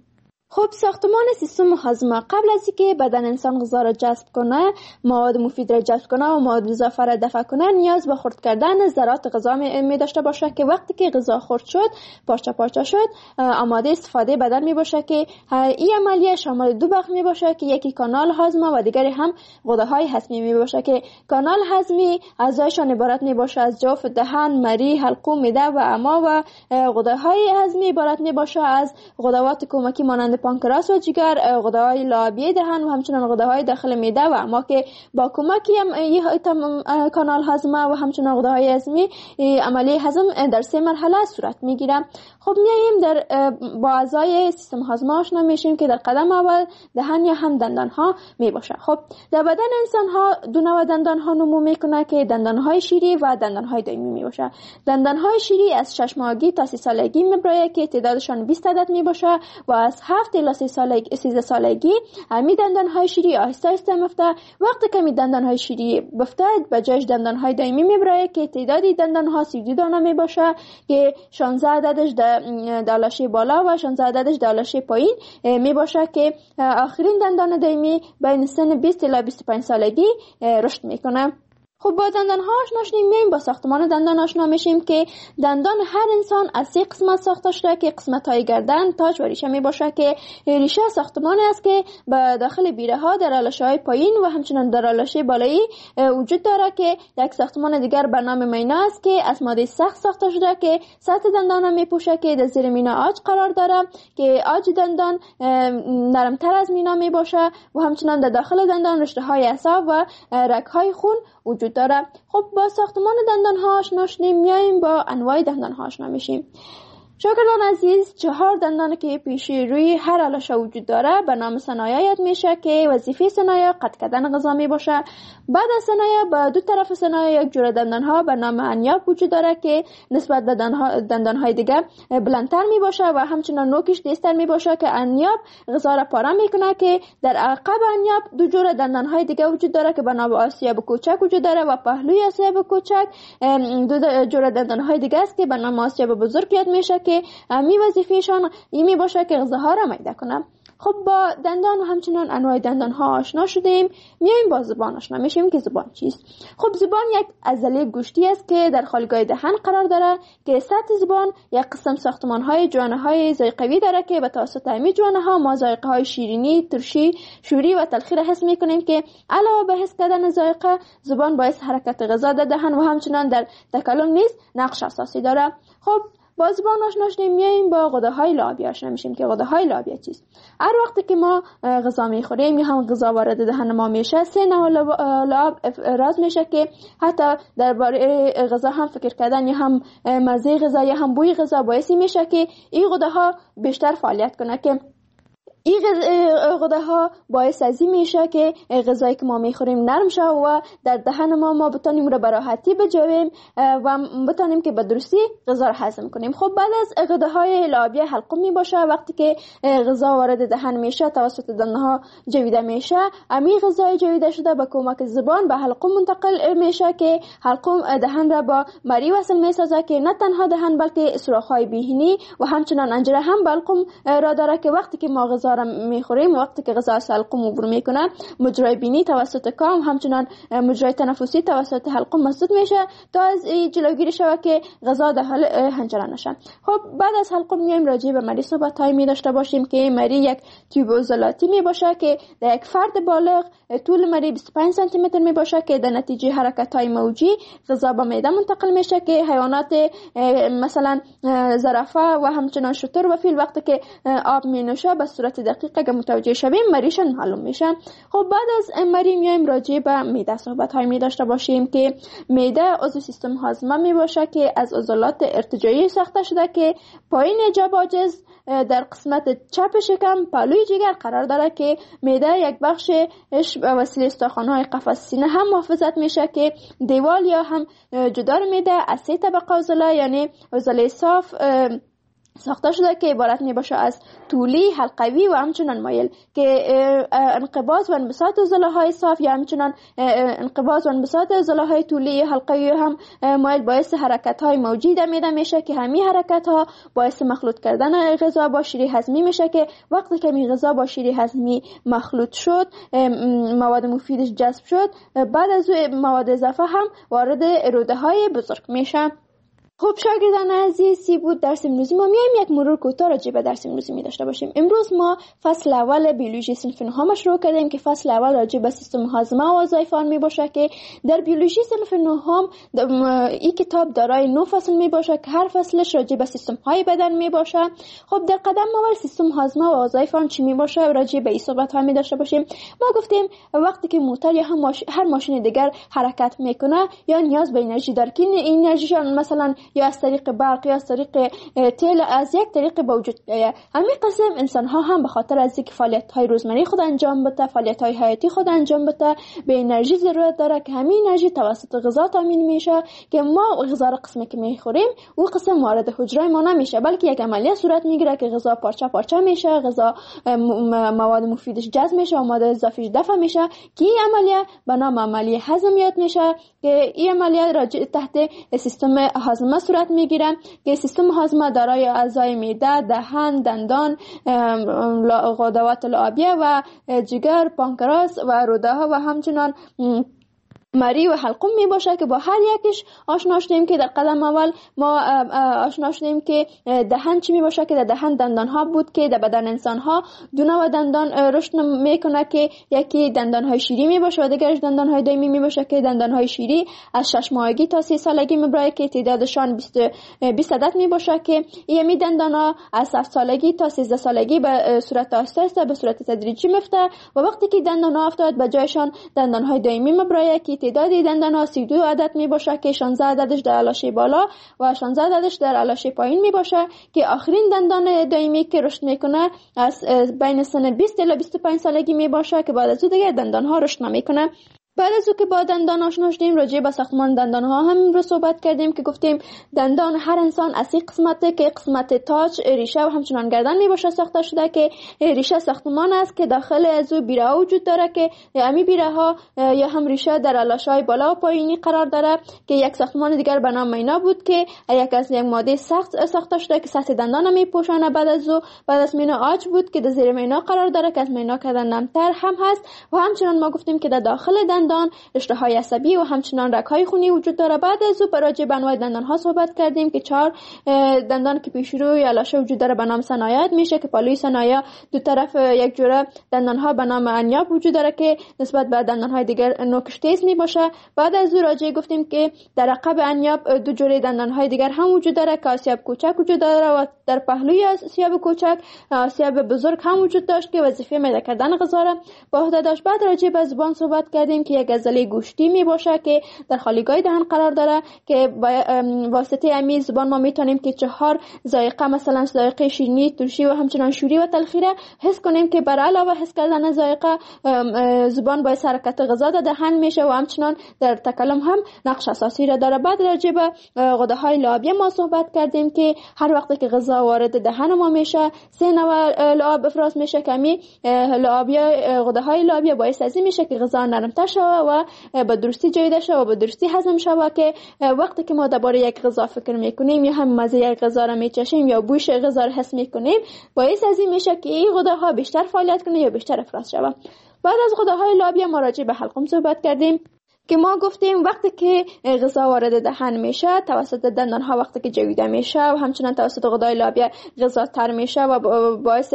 خب ساختمان سیستم هاضمه قبل از اینکه بدن انسان غذا را جذب کنه، مواد مفید را جذب کنه و مواد اضافه را دفع کنه، نیاز به خرد کردن ذرات غذا می داشته باشه که وقتی که غذا خرد شد، پارچه پارچه شد، آماده استفاده بدن می باشه که این عملیه شامل دو بخش می باشه که یکی کانال هاضمه و دیگری هم غده‌های هضمی می باشه که کانال هضمی اعضایشان عبارت می باشه از جوف دهان، مری، حلقوم، معده و اما و غده‌های هضمی عبارت می باشه از غدوات کمکی مانند پانکراس و جگر، غده‌های لعابی دهان و همچنین غده‌های داخل معده و اما که با کمک کانال هاضمه و همچنین غده‌های هضمی عملیه هضم در سه مرحله صورت میگیره. خب میایم در با اعضای سیستم هاضمه آشنا میشیم که در قدم اول دهان یا هم دندان ها می باشه. خب در بدن انسان ها دو نوع دندان ها نمو میکنه که دندان های شیری و دندان های دائمی می باشه. دندان های شیری از شش ماهگی تا سی سالگی میبره که تعدادشان بیست عدد می باشه و از هفت الی سی سالگی سیزده سالگی همین دندان های شیری آهسته آهسته میفته. وقتی که می دندان های شیری بفته به جایش دندان های دائمی میبره که تعدادی دندان ها سی و دو دانه می باشه که شانزده عددش در لشه بالا و شانزده عددش در لشه پایین می باشه که آخرین دندان دائمی بین سن بیست الی بیست و پنج سالگی رشد میکنه. خب با دندان ها آشنا شدیم، میایم با ساختمان دندان آشنا میشیم که دندان هر انسان از سه قسمت ساخته شده که قسمت های گردن، تاج و ریشه می باشه که ریشه ساختمانی است که به داخل بیره ها در آلشه های پایین و همچنین در آلشه بالایی وجود داره که یک ساختمان دیگر به نام مینا است که از ماده سخت ساخته شده که سطح دندان می پوشه که در زیر مینا عاج قرار داره که عاج دندان نرمتر از مینا می باشه و همچنین در داخل دندان رشته های عصب و رگ های خون وجود داره. خب با ساختمان دندان ها آشنا شدیم، میایم با انواع دندان ها آشنا میشیم. شاگردان عزیز، چهار دندان که پیشی روی هر آلشه وجود داره به نام ثنایا یاد میشه که وظیفه ثنایا قطع کردن غذا می باشه. بعد از ثنایا به دو طرف ثنایا یک جوره دندان ها به نام انیاب وجود داره که نسبت به دندان های دیگه بلندتر می باشه و همچنین نوکش تیزتر می باشه که انیاب غذا را پاره میکنه که در عقب انیاب دو جوره دندان های دیگه وجود داره که به نام آسیاب کوچک وجود داره و پهلوی آسیاب کوچک دو جوره دندان های دیگه است که به نام آسیاب بزرگ یاد میشه که می وظیفهشان این می باشه که غذاها را میده کنه. خب با دندان و همچنان انواع دندان ها آشنا شدیم، میایم با زبان آشنا میشیم که زبان چیست. خب زبان یک عضله گوشتی است که در خالگاه دهان قرار داره که سطح زبان یک قسم ساختمان های جوانه های ذائقه‌ای داره که به توسط همین جوانه ها ما ذائقه های شیرینی، ترشی، شوری و تلخی را حس میکنیم که علاوه به حس کردن ذائقه، زبان باعث حرکت غذا در دهان و همچنان در تکلم نیز نقش اساسی داره. خب با زبان آشنا شدیم، میایم با غده‌های لعابی آشنا میشیم که غده‌های لعابی چیست. هر وقتی که ما غذا میخوریم یا هم غذا وارد دهن ما میشه، سه نوع لعاب افراز میشه که حتی درباره غذا هم فکر کردن یا هم مزه غذا یا هم بوی غذا باعث میشه که این غده‌ها بیشتر فعالیت کنه که این غده ها باعث از این میشه که غذایی که ما میخوریم نرم شه و در دهن ما ما بتانیم رو به راحتی بجویم و بتانیم که به درستی غذا رو هضم کنیم. خب بعد از غده های لعابی حلقوم می باشه، وقتی که غذا وارد دهن میشه توسط دندان ها جویده میشه، امی غذای جویده شده به کمک زبان به حلقوم منتقل میشه که حلقوم دهن را با مری وصل میسازه که نه تنها دهن بلکه سوراخ های بینی و همچنان انجره هم به حلقوم را داره که وقتی که ما غذا را میخوریم، وقتی که غذا از حلقوم عبور میکنه، مجرای بینی توسط کام همچنان مجرای تنفسی توسط حلقوم مسدود میشه تا از جلوگیری شود که غذا داخل حنجره نشه. خب بعد از حلقوم میایم راجع به مری صحبت های می داشته باشیم که مری یک تیوب عضلاتی می باشه که در یک فرد بالغ طول مری بیست و پنج سانتی متر می باشه که در نتیجه حرکت های موجی غذا به معده منتقل میشه که حیوانات مثلا زرافه و همچنان شتر و فیل وقتی که آب می نوشه به صورت دقیق که متوجه شویم مریشان معلوم میشه. خب بعد از مری میایم راجع به معده صحبت های می داشته باشیم که معده عضو سیستم هاضمه می باشه که از عضلات ارتجاعی ساخته شده که پایین جب عاجز در قسمت چپ شکم پهلوی جگر قرار داره که معده یک بخش به وسیله استخوان‌های قفس سینه هم محافظت میشه که دیوال یا هم جدار معده از سه طبقه عضله یعنی عضله صاف، ساخته شده که عبارت می باشه از طولی، حلقوی و همچنان مایل که انقباض و انبساط ضلعهای صاف یا همچنان انقباض و انبساط ضلعهای طولی حلقوی هم مایل باعث حرکت های موجی دمیده میشه که همین حرکت ها باعث مخلوط کردن غذا با شیره هضمی میشه که وقتی که می غذا با شیره هضمی مخلوط شد، مواد مفیدش جذب شد، بعد از مواد اضافه هم وارد روده های بزرگ میشه. خب شاگردان عزیز، سی بود درس امروزی ما. میایم یک مرور کوتاه راجع به درس امروزی می داشته باشیم. امروز ما فصل اول بیولوژی صنف نهم شروع کردیم که فصل اول راجع به سیستم هاضمه و وظایف آن می باشه که در بیولوژی صنف نهم این کتاب دارای نه فصل می باشه که هر فصلش راجع به سیستم های بدن می باشه. خب در قدم اول سیستم هاضمه و وظایف آن چی می باشه راجع به این صحبت ها می داشته باشیم. ما گفتیم وقتی که موتور یا هم ماش... هر ماشین دیگر حرکت میکنه یا نیاز به انرژی داره که این انرژی مثلا یا از طریق برق یا از طریق تیل از یک طریق به وجود میاد. همین قسم انسان ها هم به خاطر از اینکه فعالیت های روزمره خود انجام بده، فعالیت های حیاتی خود انجام بده، به انرژی ضرورت داره که همین انرژی توسط غذا تامین میشه که ما غذا را قسمی که میخوریم او قسم وارد حجره ما نمیشه، بلکه یک عملیه صورت میگیره که غذا پارچه پارچه میشه، غذا مواد مفیدش جذب میشه و مواد اضافیش دفع میشه که این عملیه به نام عملیه هضمیات میشه که این عملیه راجع تحت سیستم هاضمه صورت میگیره که سیستم هاضمه دارای اعضای معده، دهان، دندان، غدوات لعابیه و جگر، پانکراس و روده ها و همچنان مری و حلقوم می باشه که با هر یکش آشنا شدیم که در قدم اول ما آشنا شدیم که دهن چی می باشه که در دهن دندان ها بود که در بدن انسان ها دو نوع دندان رشد میکنه که یکی دندان های شیری می باشه و دیگرش دندان های دایمی می باشه که دندان های شیری از شش ماهگی تا سی سالگی میبره که تعدادشان بیست عدد می باشه که یمی دندان ها از هفت سالگی تا سیزده سالگی به صورت آهسته آهسته به صورت تدریجی میفته و وقتی که دندان ها افتاد به جایشان دندان های دایمی میبره که تعداد دندان ها سی و دو عدد می باشه که شانزده عددش در علاشه بالا و شانزده عددش در علاشه پایین می باشه که آخرین دندان دائمی که رشد میکنه از بین سن بیست الی بیست و پنج سالگی می باشه که بعد از اون دیگه دندان ها رشد نمیکنه. بعد از او که با دندان آشنا شدیم راجع به ساختمان دندان ها هم رو صحبت کردیم که گفتیم دندان هر انسان از این قسمته که قسمت تاج، ریشه و همچنان گردن می باشه ساخته شده که ریشه ساختمان است که داخل از او بیره ها وجود داره که همین بیره ها یا هم ریشه در علاشه های بالا و پایینی قرار داره که یک ساختمان دیگر به نام مینا بود که یک از یک ماده سخت ساخته شده که سطح دندان می پوشانه. بعد از او بعد از مینا آج بود که در زیر مینا قرار داره که از مینا کردن نمتر هم هست و همچنان ما گفتیم که در داخل دندان رشته های عصبی و همچنان رگ های خونی وجود داره. بعد از او راجع به انواع دندان ها صحبت کردیم که چهار دندان که پیش روی علاشه وجود داره به نام ثنایا میشه که پالوی ثنایا دو طرف یک جوره دندان ها به نام انیاب وجود داره که نسبت به دندان های دیگر نوکش تیز می باشه. بعد از او راجع گفتیم که در عقب انیاب دو جوره دندان های دیگر هم وجود داره که آسیاب کوچک وجود داره و در پهلوی آسیاب کوچک آسیاب بزرگ هم وجود داشت که وظیفه معده کردن غذا را به عهده داشت. بعد راجع به زبان صحبت کردیم که یک عضله گوشتی می باشه که در خالیگاه دهان قرار داره که با واسطه امی زبان ما میتونیم که چهار ذائقه مثلا ذائقه شیرینی، ترشی و همچنان شوری و تلخی را حس کنیم که بر علاوه حس کردن ذائقه زبان باعث حرکت غذا در دهان میشه و همچنان در تکلم هم نقش اساسی را داره. بعد راجع به غده های لعابی ما صحبت کردیم که هر وقت که غذا وارد دهان ما میشه سه نوع لعاب افراز میشه که می لعابی غده های لعابی باعث از این میشه که غذا نرمتر شوه و به درستی جویده شوه و به درستی هضم شوه که وقتی که ما درباره یک غذا فکر میکنیم یا هم مزه یک غذا را میچشیم یا بوش غذا را حس میکنیم باعث از این میشه که این غده ها بیشتر فعالیت کنه یا بیشتر افراز شوه. بعد از غده های لعابی ما راجع به حلقوم صحبت کردیم که ما گفتیم وقتی که غذا وارد دهان میشه توسط دندان ها وقتی که جویده میشه و همچنان توسط غدای لعابی غذا تر میشه و باعث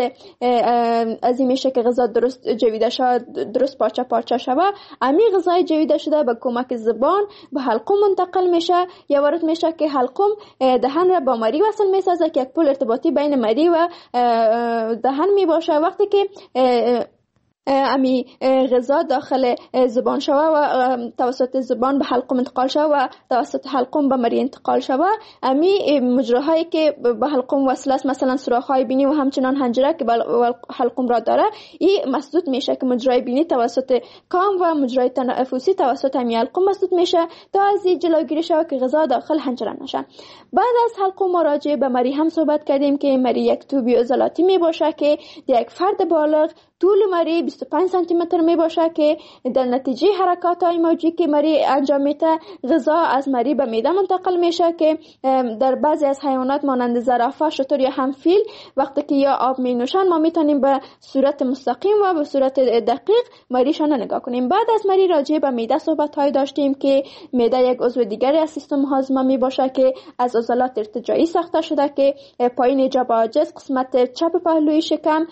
از این میشه که غذا درست جویده شود، درست پارچه پارچه شود. امی غذای جویده شده به کمک زبان به حلقوم منتقل میشه یا وارد میشه که حلقوم دهان را با مری وصل میسازه که یک پل ارتباطی بین مری و دهان میباشه. وقتی که امی غذا داخل زبان شوه و توسط زبان به حلقوم انتقال شوه و توسط حلقوم به مری انتقال شوه. امی مجراهایی که به حلقوم وصل است، مثلا سوراخ‌های بینی و همچنان حنجره که به حلقوم را داره، این مسدود میشه که مجرای بینی توسط کام و مجرای تنفسی توسط امی حلقوم مسدود میشه تا از این جلوگیری شوه که غذا داخل حنجره نشه. بعد از حلقوم ما راجع به مری هم صحبت کردیم که مری یک توبی عضلاتی می باشه که یک فرد بالغ طول مری بیست و پنج سانتی متر می باشه که در نتیجه حرکات های موجی که مری انجام میده غذا از مری به معده منتقل میشه که در بعضی از حیوانات مانند زرافه، شتر یا هم فیل وقتی که یا آب می نوشن ما میتونیم به صورت مستقیم و به صورت دقیق مریشان نگاه کنیم. بعد از مری راجع به معده صحبت های داشتیم که معده یک عضو دیگری از سیستم هاضمه می باشه که از عضلات ارتجاعی ساخته شده که پایین جبهه عاجز، قسمت چپ پهلوی شکم،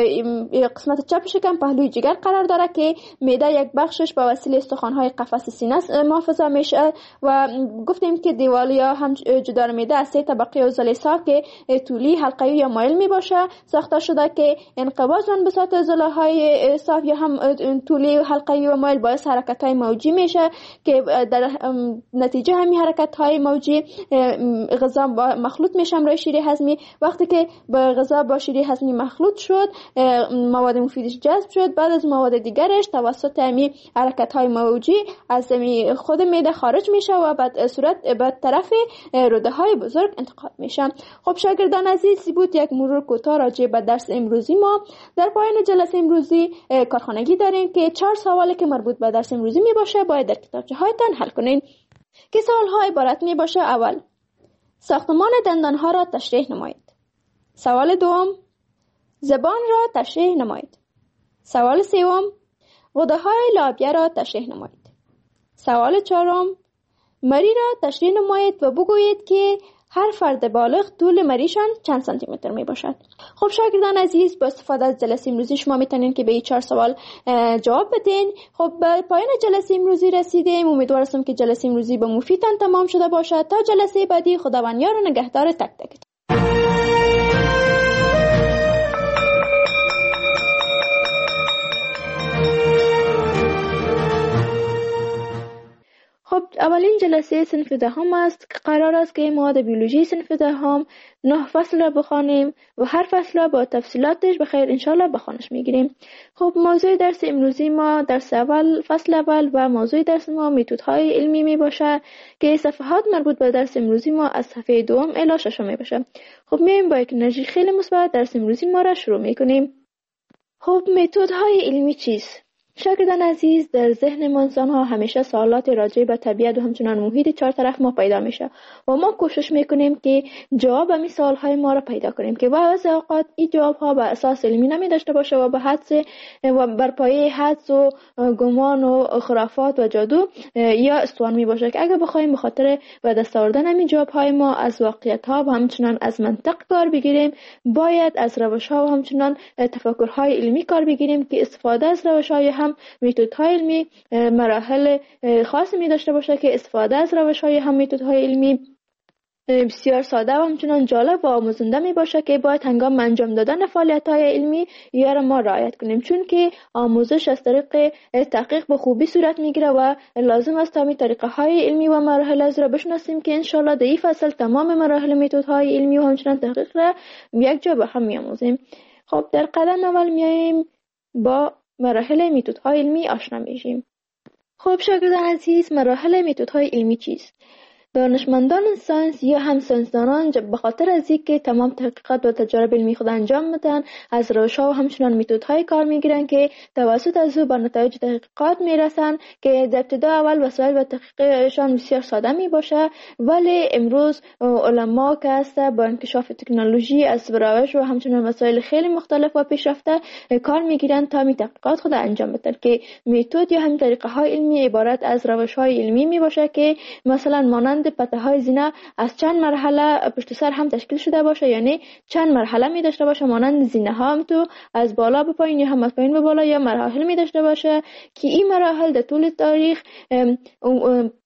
قسمت چپ شکم پهلوی جگر قرار داره که معده یک بخشش با وسیله استخوان‌های قفس سینه محافظه میشه و گفتیم که دیوال یا هم جدار معده از سه طبقه عضله صاف که طولی، حلقه‌ای یا مایل می باشه ساخته شده که انقباض و انبساط عضله‌های صاف یا هم طولی، حلقه‌ای و مایل باعث حرکت‌های موجی میشه که در نتیجه همین حرکت‌های موجی غذا مخلوط میشه برای شیره هضمی. وقتی که با غذا با شیره هضمی مخلوط شد، مواد مفیدش جذب شد، بعد از مواد دیگرش توسط امی حرکت‌های موجی از امی خود معده خارج میشه و بعد صورت به طرف روده‌های بزرگ انتقال میشه. خب شاگردان عزیز، بود یک مرور کوتاه راجع به درس امروزی ما. در پایان جلسه امروزی کارخانگی داریم که چهار سوالی که مربوط به درس امروزی می باشه باید در کتابچه هایتان حل کنین که سوال‌ها عبارت می باشه: اول، ساختمان دندان‌ها را تشریح نمایید. سوال دوم، زبان را تشریح نمایید. سوال سوم، غده‌های لابیه را تشریح نمایید. سوال چهارم، مری را تشریح نمایید و بگویید که هر فرد بالغ طول مریشان چند سانتی متر می باشد. خب شاگردان عزیز، با استفاده از جلسه امروزی شما میتونین که به این چهار سوال جواب بدین. خب به پایان جلسه امروزی رسیدیم. امیدوارم که جلسه امروزی به مفیدتان تمام شده باشد. تا جلسه بعدی، خداوند یار و نگهدار تک تک. خب اولین جلسه صنف دهم است که قرار است که ما در بیولوژی صنف دهم نه فصل را بخوانیم و هر فصل را با تفصیلاتش بخیر انشالله بخوانش میگیریم. خب موضوع درس امروزی ما درس اول فصل اول و موضوع درس ما متدهای علمی می باشه که صفحات مربوط به درس امروزی ما از صفحه دوم الی ششم می باشه. خب میایم با یک انرژی خیلی مثبت درس امروزی ما را شروع میکنیم. خب متدهای علمی چیست؟ شاگردان عزیز، در ذهن ما انسان ها همیشه سوالات راجع به طبیعت و همچنان محیط چهار طرف ما پیدا میشه و ما کوشش میکنیم که جواب همین سوال های ما را پیدا کنیم که بعضی اوقات این جواب ها به اساس علمی نمی داشته باشه و به حدس و بر پایه حدس و گمان و خرافات و جادو یا استوان می باشه که اگر بخوایم به خاطر به دست آوردن همین جواب های ما از واقعیت ها و همچنان از منطق کار بگیریم، باید از روش ها و همچنان تفکر های علمی کار بگیریم که استفاده از روش های هم متدهای علمی مراحل خاصی می داشته باشه که استفاده از روش‌های هم متدهای علمی بسیار ساده و همچنان جالب و آموزنده می باشه که باید هنگام انجام دادن فعالیت‌های علمی یا ما رعایت کنیم، چون که آموزش از طریق تحقیق به خوبی صورت میگیره و لازم است تا می طریقه های علمی و مراحل از را بشناسیم که انشالله در این فصل تمام مراحل متدهای علمی و همچنان تحقیق را یک جا به هم می‌آموزیم. خب در قدم اول میایم با مراحل متدهای علمی آشنا میشیم. خب شاگردان عزیز، مراحل متدهای علمی چیست؟ دانشمندان ساینس یا هم ساینسدانان به خاطر از اینکه تمام تحقیقات و تجارب علمی خود انجام میدن، از روش‌ها و همچنان متدهای کار میگیرن که توسط از او بر نتایج تحقیقات میرسن که در ابتدا اول وسایل و تحقیقشان بسیار ساده می باشه، ولی امروز علما که هست با انکشاف تکنولوژی از روش و همچنان وسایل خیلی مختلف و پیشرفته کار میگیرن تا می تحقیقات خود انجام بدن که متد یا هم طریقه های علمی عبارت از روش های علمی می باشه که مثلا مانند پته های زینه از چند مرحله پشت سر هم تشکیل شده باشه، یعنی چند مرحله می داشته باشه، مانند زینه ها هم تو از بالا به پایین یا هم از پایین به بالا یا مراحل می داشته باشه که این مراحل در طول تاریخ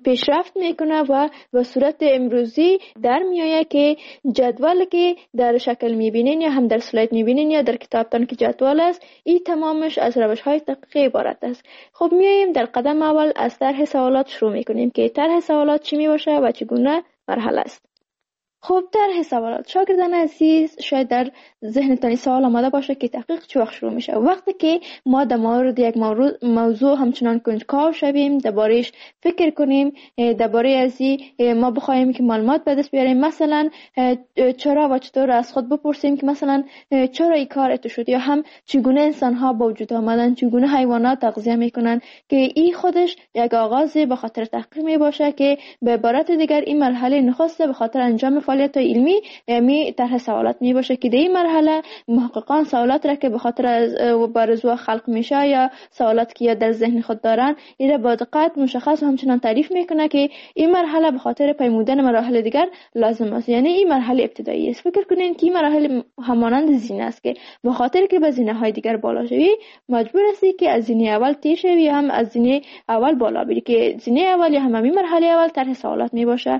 پیشرفت میکنه و به صورت امروزی در میآید که جدول که در شکل میبینین یا هم در سلاید میبینین یا در کتابتان که جدول است، این تمامش از روش های دقیق عبارت است. خب میاییم در قدم اول از طرح سوالات شروع میکنیم که طرح سوالات چی میباشه و چگونه مرحله است. خب طرح سوالات، شاگردان عزیز شاید در ذهنتان سوال آمده باشه که تحقیق چه وقت شروع میشه. وقتی که ما در مورد یک موضوع همچنان کنجکاو شویم، درباره‌اش فکر کنیم، درباره ازی ما بخوایم که معلومات به دست بیاریم، مثلا چرا و چطور از خود بپرسیم که مثلا چرا این کار اتو شد، یا هم چگونه انسان ها با وجود آمدن، چگونه حیوانات تغذیه میکنن، که این خودش یک آغاز به خاطر تحقیق می باشه که به عبارت دیگر این مرحله نخسته به خاطر انجام فعالیت علمی می طرح سوالات می باشه که در این مرحله محققان سوالات را که به خاطر از بارزو خلق میشه یا سوالات که در ذهن خود دارن این را با دقت مشخص و همچنان تعریف میکنه که این مرحله به خاطر پیمودن مراحل دیگر لازم است. یعنی این مرحله ابتدایی است. فکر کنین که این مرحله همانند زینه است که به خاطر که به زینه های دیگر بالا شوی مجبور هستی که از زینه اول تیر شوی یا هم از زینه اول بالا بری، که زینه اول یا هم همین مرحله اول طرح سوالات می باشه.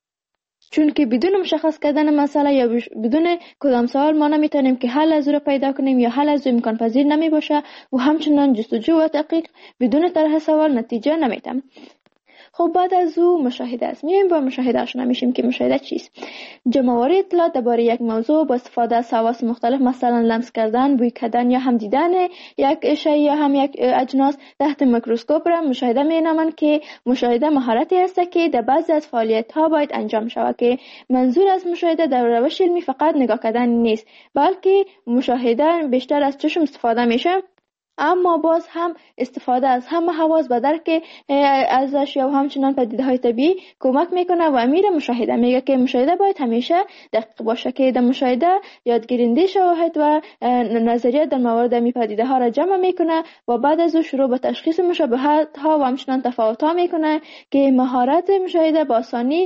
چون که بدون مشخص کردن مسئله یا بدون کدام سوال ما نمیتونیم که حل از او را پیدا کنیم یا حل از او امکان پذیر نمی باشه و همچنان جستجو و تحقیق بدون طرح سوال نتیجه نمیتیم. خب بعد از او مشاهده است. میایم با مشاهده آشنا میشیم که مشاهده چیست. جمع‌آوری اطلاعات درباره یک موضوع با استفاده از حواس مختلف، مثلا لمس کردن، بوی کردن یا هم دیدن یک شی یا هم یک اجناس تحت میکروسکوپ را مشاهده مینامند که مشاهده مهارتی است که در بعضی از فعالیت‌ها باید انجام شود، که منظور از مشاهده در روش علمی فقط نگاه کردن نیست، بلکه مشاهده بیشتر از چشم استفاده میشه، اما باز هم استفاده از همه حواس به درک ازش یا همچنان پدیده های طبیعی کمک میکنه و امیر مشاهده میگه که مشاهده باید همیشه دقیق باشه، که در مشاهده یادگیرنده شواهد و نظریات در مورد می پدیده ها را جمع میکنه و بعد از او شروع به تشخیص مشابهت ها و همچنان تفاوت ها میکنه که مهارت مشاهده با آسانی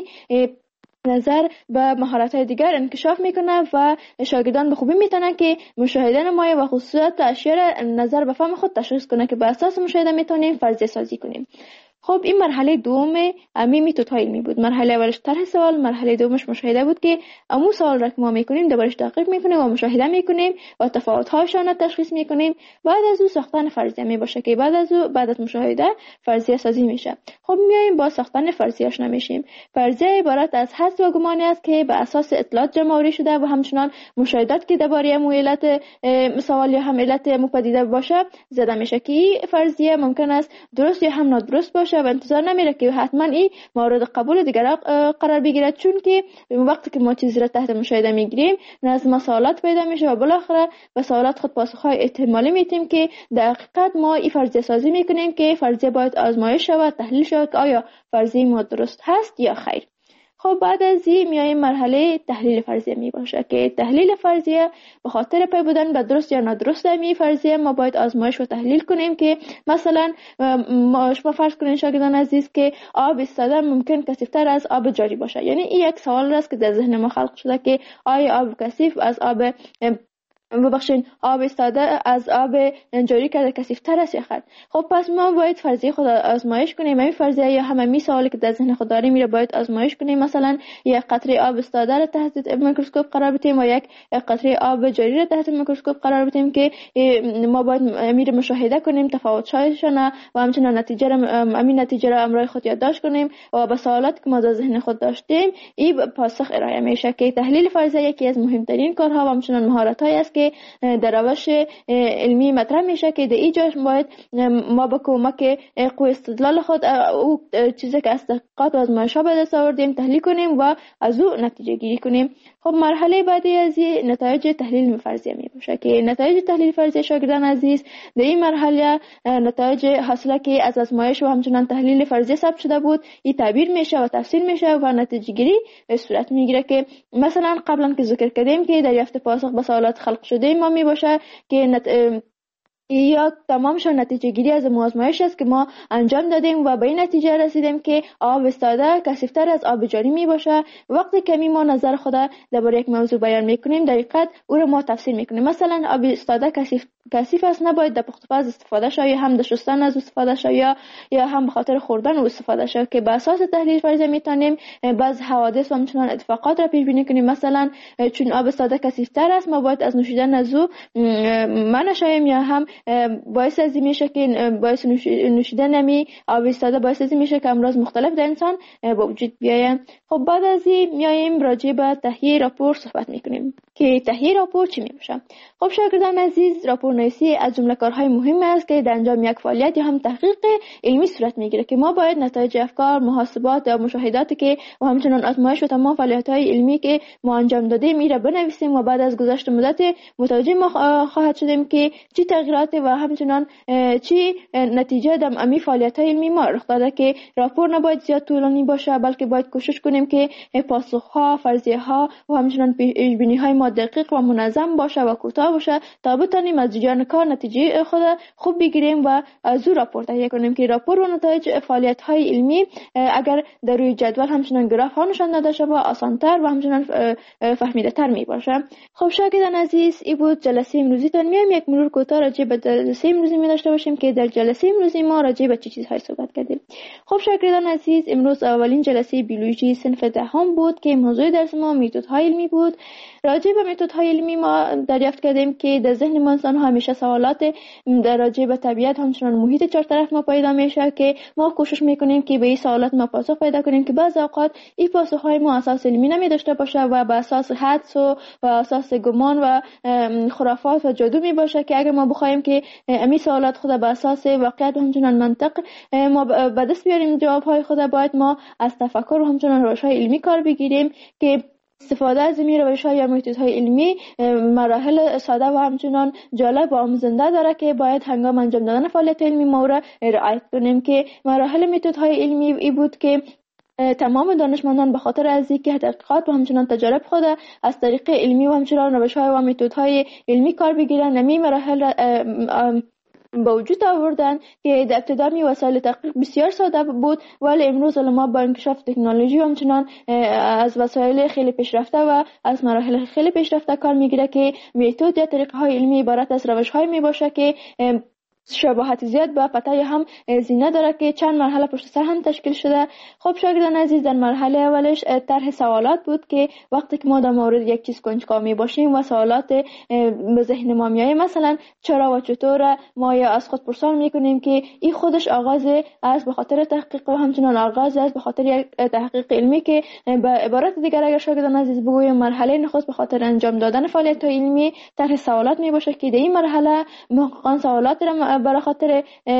نظر به مهارت‌های دیگر انکشاف میکنه و شاگردان به خوبی میتونن که مشاهده نمایه و خصوصیات اشیاء را نظر به فهم خود تشخیص کنه که بر اساس مشاهده میتونیم فرضیه سازی کنیم. خب این مرحله دوم امی میتود های علمی بود. مرحله اولش طرح سوال، مرحله دومش مشاهده بود که امو سوال را که ما میکنیم دربارش تحقیق میکنیم و مشاهده میکنیم و تفاوت هاشون را تشخیص میکنیم. بعد از او ساختن فرضیه می باشه که بعد از او بعد از مشاهده فرضیه سازی میشه. خب میایم با ساختن فرضیه آشنا میشیم. فرضیه عبارت از حدس و گمانی است که بر اساس اطلاعات جمع‌آوری شده و همچنان مشاهدات که درباره امو علت سوال یا هم علت امو پدیده باشه زده میشه، که فرضیه ممکن است درست یا هم نادرست باشه و انتظار نمیره که حتما این مورد قبول دیگر قرار بگیره، چون که وقتی که ما چیزی را تحت مشاهده میگیریم نظم سوالات پیدا میشه و بالاخره به سوالات خود پاسخهای احتمالی میتیم که در حقیقت ما این فرضیه سازی میکنیم که فرضیه باید آزمایش شود، تحلیل شود که آیا فرضیه ما درست هست یا خیر. خب بعد از این میایم مرحله تحلیل فرضیه می باشه که تحلیل فرضیه به خاطر پی بودن به درست یا نادرست می فرضیه ما باید آزمایش و تحلیل کنیم، که مثلا ما شما فرض کنین شاگردان عزیز که آب ایستاده ممکن کثیف‌تر از آب جاری باشه. یعنی این یک سوال است که در ذهن ما خلق شده که آیا آب کثیف از آب ببخشین آب ایستاده از آب جاری کرده کثیف‌تر است یا خیر. خب پس ما باید فرضیه خود آزمایش کنیم. این فرضیه یا همین سوالی که در ذهن خود داریم میره باید آزمایش کنیم. مثلا یک قطره آب ایستاده را تحت میکروسکوپ قرار بدیم و یک قطره آب جاری را تحت میکروسکوپ قرار بدیم که ما باید میره مشاهده کنیم تفاوت‌هایشون و همچنین نتیجه را همین نتیجه را امروی خود یادداشت کنیم و به سوالات که ما در ذهن خود داشتیم این پاسخ ارائه میشه. که تحلیل فرضیه یکی از مهمترین کارها و همچنین مهارت‌هایی است که در روش علمی مطرح میشه، که در اینجا باید ما با کمک قوه استدلال خود او چیزی که از تحقیقات و آزمایش‌ها به دست آوردیم تحلیل کنیم و از او نتیجه گیری کنیم. خب مرحله بعدی از این نتایج تحلیل فرضیه می باشه، که نتایج تحلیل فرضیه شاگردان عزیز در این مرحله نتایج حاصله که از آزمایش و همچنین تحلیل فرضیه ثبت شده بود این تعبیر میشه و تفسیر میشه و نتیجه گیری صورت میگیره. که مثلا قبلا که ذکر کردیم که دریافت پاسخ به سوالات خلق شده ما می باشه که نت... یا تمامشون نتیجه گیری از آزمایش است که ما انجام دادیم و به این نتیجه رسیدیم که آب ایستاده کثیف‌تر از آب جاری می باشه. وقتی که ما نظر خود درباره یک موضوع بیان میکنیم در حقیقت او را ما تفسیر میکنیم. مثلا آب ایستاده کثیف کثیف است، نباید در پخت و پز استفاده شود یا هم در شستن از استفاده شود یا یا هم به خاطر خوردن او استفاده شود که به اساس تحلیل فرضیه میتونیم بعض حوادث و همچنان اتفاقات را پیش بینی کنیم. مثلا چون آب ساده کثیف تر است ما باید از نوشیدن از او منع شویم یا هم باعث از میشه که باعث نوشیدن نمی آب ساده باعث از میشه که امراض مختلف در انسان به وجود بیاید. خب بعد از این میایم راجع به تهیه راپور صحبت میکنیم که تهیه راپور چی میشه. خب شاگردان عزیز، راپورنویسی از جمله کارهای مهم است که در انجام یک فعالیت یا هم تحقیق علمی صورت میگیره که ما باید نتایج افکار، محاسبات و مشاهداتی که و همچنان آزمایش و تمام فعالیت‌های علمی که ما انجام دادیم میره بنویسیم و بعد از گذشت مدت متوجه ما خواهد شدیم که چی تغییرات و همچنان چی نتیجه در امی فعالیت‌های علمی ما رخ داده که راپور نباید زیاد طولانی باشه بلکه باید کوشش کنیم که پاسخ‌ها، فرضیه‌ها و همچنان پیش‌بینی‌های ما دقیق و منظم باشه و کوتاه باشه تا بتونیم از جریان کار نتیجه خود خوب بگیریم و از او راپور تهیه کنیم که راپور و نتایج فعالیت‌های علمی اگر در روی جدول همچنان گراف ها نشان داده شود آسان‌تر و همچنان فهمیده‌تر می باشه. خب شاگردان عزیز، این بود جلسه امروزی تان. میایم یک مرور کوتاه راجع به جلسه امروزی می داشته باشیم که در جلسه امروزی ما راجع به چه چیزهای صحبت کردیم. خب شاگردان عزیز، امروز اولین جلسه بیولوژی صنف دهم بود که موضوع درس ما متدهای علمی بود. راجع به متدهای علمی ما دریافت کردیم که در ذهن ما انسان همیشه سوالات در راجع به طبیعت همچنان محیط چهار طرف ما پیدا میشه که ما کوشش میکنیم که به این سوالات ما پاسخ پیدا کنیم که بعضی اوقات این پاسخهای ما اساس علمی نمی داشته باشه و به اساس حدس و و اساس گمان و خرافات و جادو می باشه که اگر ما بخوایم که امی سوالات خود به اساس واقعیت و همچنان منطق ما به دست بیاریم جوابهای خود، باید ما از تفکر و همچنان روش‌های علمی کار بگیریم که استفاده از این روش‌های یا متدهای علمی مراحل ساده و همچنان جالب و آموزنده داره که باید هنگام انجام دادن فعالیت علمی ما را رعایت کنیم که مراحل متدهای علمی ای بود که تمام دانشمندان به خاطر از اینکه تحقیقات و همچنان تجارب خود از طریق علمی و همچنان روش‌های و متدهای علمی کار بگیرن نمی مراحل با وجود آوردن که در ابتدا می وسایل تحقیق بسیار ساده بود ولی امروز علما با انکشاف تکنولوژی و همچنان از وسایل خیلی پیشرفته و از مراحل خیلی پیشرفته کار میگیره که متد یا طریقه های علمی عبارت از روش های می باشه که شباهت زیاد با پته هم زینه داره که چند مرحله پشت سر هم تشکیل شده. خب شاگردان عزیز، در مرحله اولش طرح سوالات بود که وقتی که ما در مورد یک چیز کنجکاو می باشیم و سوالات به ذهن ما میایه، مثلا چرا و چطور، ما یا از خود پرسان میکنیم که این خودش آغاز از به خاطر تحقیق و همچنان آغاز از به خاطر یک تحقیق علمی که به عبارت دیگر اگر شاگردان عزیز بگویم مرحله نخست به خاطر انجام دادن فعالیت علمی طرح سوالات می باشه که در این مرحله محققان سوالات را برای خاطر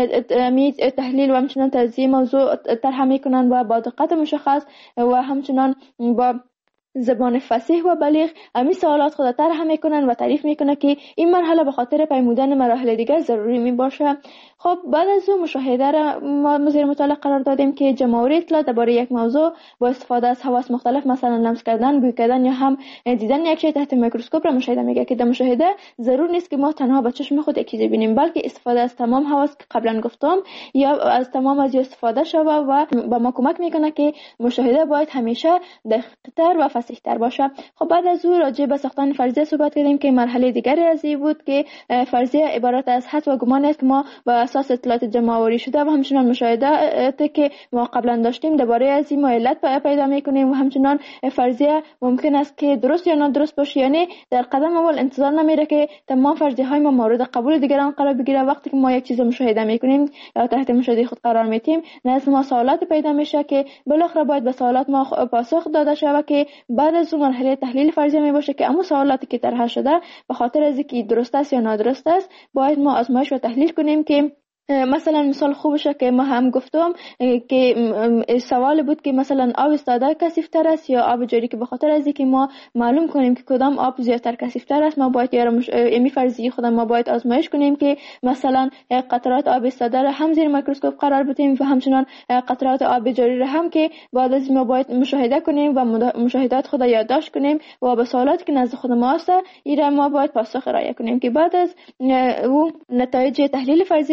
تحلیل و همچنان تجزیه موضوع طرح میکنن و با دقت مشخص و همچنان با زبان فصیح و بلیغ امی سوالات خود طرح میکنن و تعریف میکنه که این مرحله به خاطر پیمودن مراحل دیگر ضروری می باشه. خب بعد از اون مشاهده را ما زیر مطالعه قرار دادیم که جمع‌آوری اطلاعات درباره یک موضوع با استفاده از حواس مختلف مثلا لمس کردن، بوی کردن یا هم دیدن یک شی تحت میکروسکوپ را مشاهده میگه که در مشاهده ضرور نیست که ما تنها با چشم خود یک چیزی ببینیم بلکه استفاده از تمام حواس که قبلا گفتم یا از تمام از استفاده شود و با ما کمک میکنه که مشاهده باید همیشه دقیق‌تر و فصیح‌تر باشه. خب بعد از اون راجع به ساختن فرضیه صحبت کردیم که مرحله دیگری از این بود که فرضیه عبارت از حدس و گمان است که ما با اساس اطلاعات جمع‌آوری شده و همچنان مشاهده که ما قبلا داشتیم درباره از این علت پیدا میکنیم و همچنان فرضیه ممکن است که درست یا نادرست باشه، یعنی در قدم اول انتظار نمیره که تمام فرضیه های ما مورد قبول دیگران قرار بگیره. وقتی که ما یک چیز مشاهده میکنیم یا تحت مشاهده خود قرار میدیم نزد ما سوالات پیدا میشه که بالاخره باید به سوالات ما پاسخ داده شود که بعد از اون مرحله تحلیل فرضیه می باشه که اما سوالاتی که طرح شده به خاطر از اینکه درست است یا نادرست است باید ما آزمایش و تحلیل کنیم که مثلا مثال خوبشه که ما هم گفتم که سوال بود که مثلا آب استاده کثیف‌تر است یا آب جاری، که به خاطر از اینکه ما معلوم کنیم که کدام آب زیادتر کثیف‌تر است ما باید یا امی فرضیه خود ما باید آزمایش کنیم که مثلا قطرات آب استاده را هم زیر میکروسکوپ قرار بدیم و همچنان قطرات آب جاری را هم که بعد از ما باید مشاهده کنیم و مشاهدات خود یادداشت کنیم و به سوالاتی که نزد خود ما است ایرا ما باید پاسخ ارائه کنیم که بعد از اون نتایج تحلیل فرضیه را بخوانیم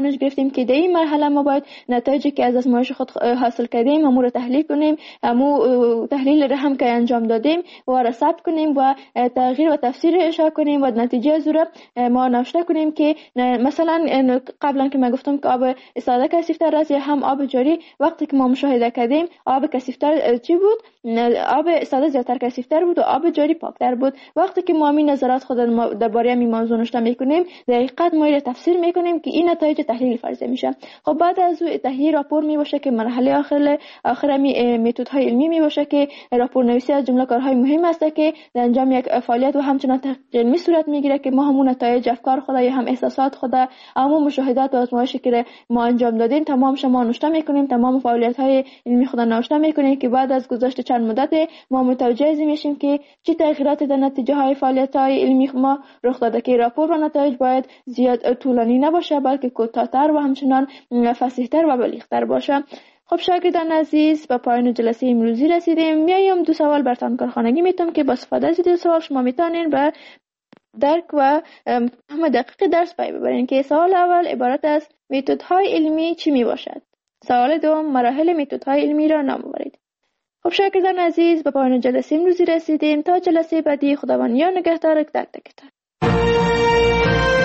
دانش گرفتیم که در این مرحله ما باید نتایجی که از آزمایش خود حاصل کردیم امور رو تحلیل کنیم، امو تحلیل رو هم که انجام دادیم و را ثبت کنیم و تغییر و تفسیر اشاره کنیم و نتیجه از رو ما نوشته کنیم که مثلا قبلا که ما گفتم که آب ساده کثیف‌تر است یا هم آب جاری. وقتی که ما مشاهده کردیم آب کثیف‌تر چی بود؟ آب ساده زیادتر کثیف‌تر بود و آب جاری پاکتر بود. وقتی که ما این نظرات خود درباره این موضوع نوشته میکنیم دقیقاً ما را تفسیر میکنیم که این نتایج تحلیل فرض میشه. خب بعد از تهیه راپور می باشه که مرحله آخر آخر می متدهای علمی می باشه که راپور نویسی از جمله کارهای مهم است که در انجام یک فعالیت و همچنان تحقیق علمی صورت میگیره که ما همون نتایج افکار خود یا هم احساسات خود اما مشاهدات و آزمایشی که ما انجام دادیم تمام شما نوشته میکنیم، تمام فعالیت های علمی خود نوشته میکنیم که بعد از گذشت چند مدت ما متوجه میشیم که چه تغییرات در نتیجه های فعالیت های علمی ما رخ داده که راپور و نتایج باید زیاد طولانی نباشه بلکه کوتاه‌تر و همچنان فصیح‌تر و بلیغ‌تر باشه. خب شاگردان عزیز به پایان جلسه امروزی رسیدیم. میایم دو سوال براتون کارخانگی میتونم که با استفاده از دو سوال شما میتونین به درک و فهم دقیق درس پی ببرین که سوال اول عبارت از متدهای علمی چی می باشد؟ سوال دوم مراحل متدهای علمی را نام ببرید. خب شاگردان عزیز به پایان جلسه امروزی رسیدیم. تا جلسه بعدی خداوند یا نگهدار تک تکتان.